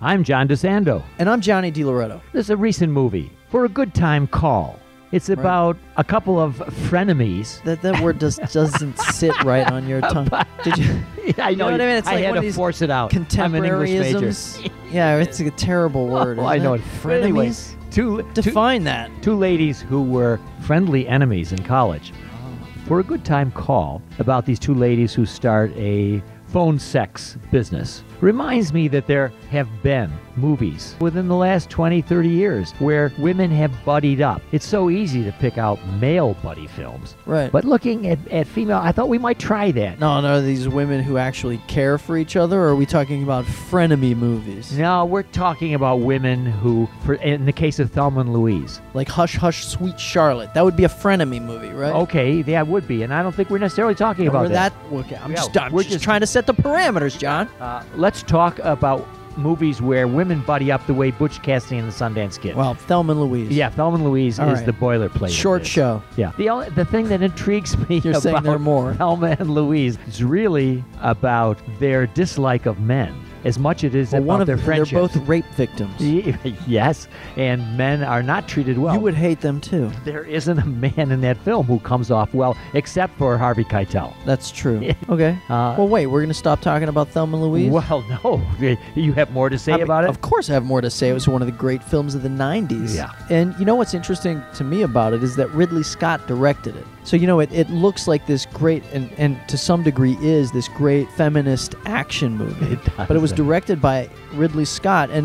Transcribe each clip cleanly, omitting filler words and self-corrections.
I'm John DeSando. And I'm Johnny DiLoretto. This is a recent movie, For a Good Time Call. It's about a couple of frenemies. That word doesn't sit right on your tongue. Did you? I know. You know what I mean? It's I like had one of to these force it out. I'm an English major. Contemporaryisms. Yeah, it's a terrible word. I know it. Frenemies? Anyways, Define that. two ladies who were friendly enemies in college. For a Good Time Call, about these two ladies who start a phone sex business. Reminds me that there have been movies within the last 20, 30 years where women have buddied up. It's so easy to pick out male buddy films. Right. But looking at female, I thought we might try that. No, these women who actually care for each other, or are we talking about frenemy movies? No, we're talking about women who, in the case of Thelma and Louise. Like Hush, Hush, Sweet Charlotte. That would be a frenemy movie, right? Okay, that would be. And I don't think we're necessarily talking about that. Okay, I'm Yeah, just trying to set the parameters, John. Let's talk about movies where women buddy up the way Butch Cassidy and the Sundance Kid. Well, Thelma and Louise. Yeah, Thelma and Louise All is right. the boilerplate. Short of this. show. Yeah. The thing that intrigues me You're saying about there are more. Thelma and Louise is really about their dislike of men as much as it is about their friendship. They're both rape victims. Yes, and men are not treated well. You would hate them too. There isn't a man in that film who comes off well, except for Harvey Keitel. That's true. Okay. Well, wait, we're going to stop talking about Thelma and Louise? Well, no. You have more to say about it? Of course I have more to say. It was one of the great films of the 90s. Yeah. And you know what's interesting to me about it is that Ridley Scott directed it. So, it looks like this great, and to some degree is this great feminist action movie. It does. But it was directed by Ridley Scott, and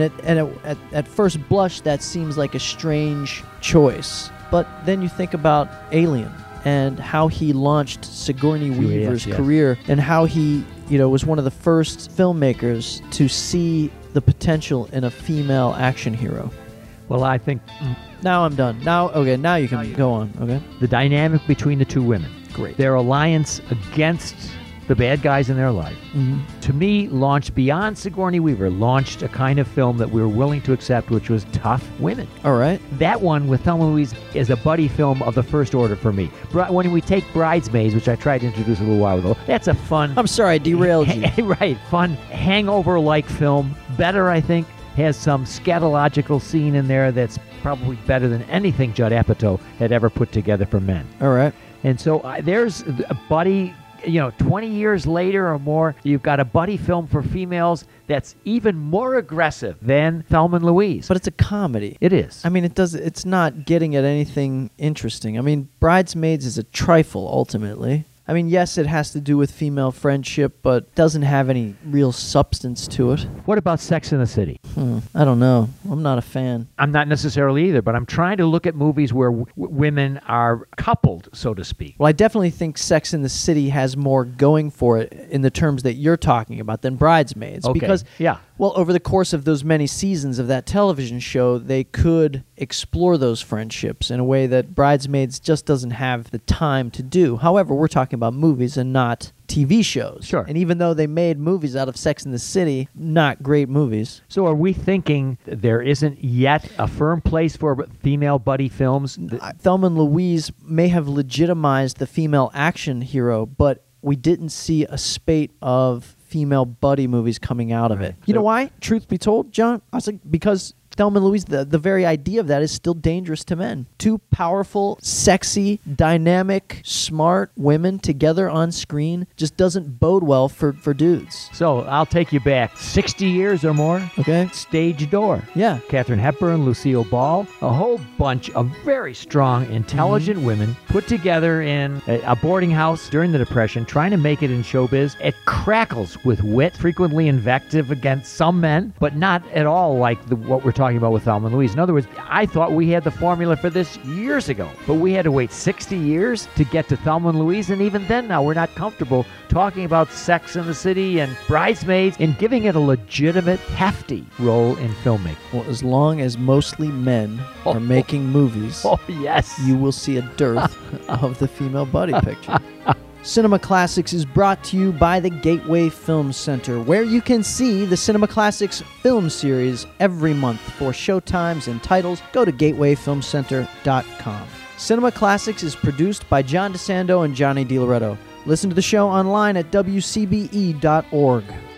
at first blush, that seems like a strange choice. But then you think about Alien and how he launched Sigourney Weaver's career, and how he, was one of the first filmmakers to see the potential in a female action hero. Well, I think Now I'm done. Now you can go on. Okay. the dynamic between the two women, Great. their alliance against the bad guys in their life, to me, launched beyond Sigourney Weaver, launched a kind of film that we were willing to accept, which was tough women. All right. That one with Thelma and Louise is a buddy film of the first order for me. When we take Bridesmaids, which I tried to introduce a little while ago, that's a fun... I'm sorry, I derailed you. Right, fun hangover-like film. Better, I think. Has some scatological scene in there that's probably better than anything Judd Apatow had ever put together for men. All right. And so there's a buddy, 20 years later or more, you've got a buddy film for females that's even more aggressive than Thelma and Louise. But it's a comedy. It is. I mean, it's not getting at anything interesting. I mean, Bridesmaids is a trifle, ultimately. I mean, yes, it has to do with female friendship, but doesn't have any real substance to it. What about Sex and the City? I don't know. I'm not a fan. I'm not necessarily either, but I'm trying to look at movies where women are coupled, so to speak. Well, I definitely think Sex and the City has more going for it in the terms that you're talking about than Bridesmaids. Okay. Because, yeah. well, over the course of those many seasons of that television show, they could explore those friendships in a way that Bridesmaids just doesn't have the time to do. However, we're talking about movies and not TV shows. Sure. And even though they made movies out of Sex and the City, not great movies. So are we thinking there isn't yet a firm place for female buddy films? Thelma and Louise may have legitimized the female action hero, but we didn't see a spate of female buddy movies coming out of it. You know why? Truth be told, John, I was like, because Thelma and Louise, the very idea of that is still dangerous to men. Two powerful, sexy, dynamic, smart women together on screen just doesn't bode well for dudes. So I'll take you back 60 years or more. Okay? Stage Door. Yeah. Katharine Hepburn, Lucille Ball, a whole bunch of very strong, intelligent women put together in a boarding house during the Depression, trying to make it in showbiz. It crackles with wit, frequently invective against some men, but not at all like what we're talking about with Thelma and Louise. In other words, I thought we had the formula for this years ago, but we had to wait 60 years to get to Thelma and Louise, and even then now we're not comfortable talking about Sex and the City and Bridesmaids and giving it a legitimate, hefty role in filmmaking. Well, as long as mostly men are making movies, Oh, yes. you will see a dearth of the female buddy picture. Cinema Classics is brought to you by the Gateway Film Center, where you can see the Cinema Classics film series every month. For showtimes and titles, go to gatewayfilmcenter.com. Cinema Classics is produced by John DeSando and Johnny DiLoretto. Listen to the show online at wcbe.org.